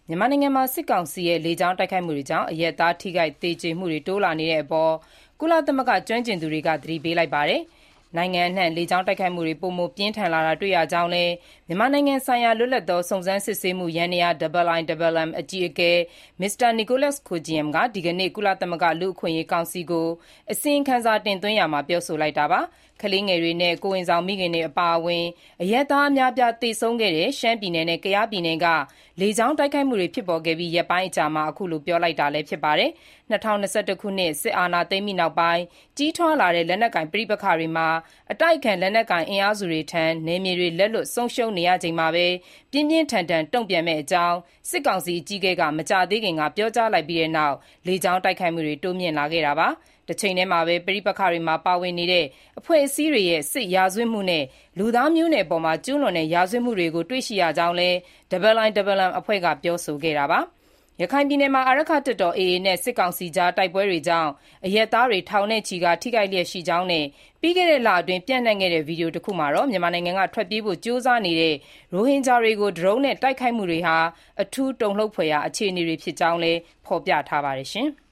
မြန်မာနိုင်ငံမှာစစ်ကောင်စီရဲ့လေကြောင်းတိုက်ခိုက်မှုတွေကြောင့်အရပ်သားထိခိုက်သေကျေမှုတွေတိုးလာနေတဲ့အပေါ်ကုလသမဂ္ဂကျွမ်းကျင်သူတွေကသတိပေးလိုက်ပါတယ်။ နိုင်ငံအနှံ့လေကြောင်းတိုက်ခိုက်မှုတွေပိုမိုပြင်းထန်လာတာတွေ့ရကြောင်းလည်းမြန်မာနိုင်ငံဆိုင်ရာလွတ်လပ်သောစုံစမ်းစစ်ဆေးမှုယန္တရား IIMM အကြီးအကဲ Mr. Nicholas Koumjian ကဒီကနေ့ ကုလသမဂ္ဂလူ့အခွင့်အရေးကောင်စီကိုအစီရင်ခံစာတင်သွင်းရာမှာပြောဆိုလိုက်တာပါ။ ကလေးငယ်တွေနဲ့ကိုယ်ဝန်ဆောင်မိခင်တွေအပါအဝင်အရပ်သားအများအပြားသေဆုံးခဲ့တဲ့ရှမ်းပြည်နယ်နဲ့ကယားပြည်နယ်ကလေကြောင်းတိုက်ခိုက်မှုတွေဖြစ်ပေါ်ခဲ့ပြီးရက်ပိုင်းအကြာမှာအခုလိုပြောလိုက်တာလည်းဖြစ်ပါတယ်။ ၂၀၂၁ ခုနှစ်စစ်အာဏာသိမ်းပြီးနောက်ပိုင်းကြီးထွားလာတဲ့လက်နက်ကိုင်ပဋိပက္ခတွေမှာအတိုက်အခံလက်နက်ကိုင်အင်အားစုတွေထံနယ်မြေတွေလက်လွတ်ဆုံးရှုံးနေရချိန်မှာပဲပြင်းပြင်းထန်ထန်တုံ့ပြန်မယ့်အကြောင်းစစ်ကောင်စီအကြီးအကဲကမကြာသေးခင်ကပြောကြားလိုက်ပြီးတဲ့နောက်လေကြောင်းတိုက်ခိုက်မှုတွေတိုးမြင့်လာခဲ့တာပါ။ တချိန်တည်းမှာပဲပဋိပက္ခတွေမှာပါဝင်နေတဲ့အဖွဲ့အစည်းတွေရဲ့စစ်ရာဇဝတ်မှုနဲ့လူသားမျိုးနွယ်အပေါ်ကျူးလွန်တဲ့ရာဇဝတ်မှုတွေကိုတွေ့ရှိရကြောင်းလည်း IIMM အဖွဲ့ကပြောဆိုခဲ့တာပါ။ ရခိုင်ပြည်နယ်မှာအာရက္ခတပ်တော် AA နဲ့စစ်ကောင်စီကြားတိုက်ပွဲတွေကြောင့်အရပ်သားတွေထောင်နဲ့ချီထိခိုက်လျက်ရှိကြောင်းနဲ့ပြီးခဲ့တဲ့လအတွင်းပျံ့နှံ့ခဲ့တဲ့ဗီဒီယိုတခုမှာတော့မြန်မာနိုင်ငံကထွက်ပြေးဖို့ကြိုးစားနေတဲ့ရိုဟင်ဂျာတွေကိုဒရုန်းနဲ့တိုက်ခိုက်မှုတွေဟာအထူးတုန်လှုပ်ဖွယ်ရာအခြေအနေတွေဖြစ်ကြောင်းလည်းဖော်ပြထားပါတယ်။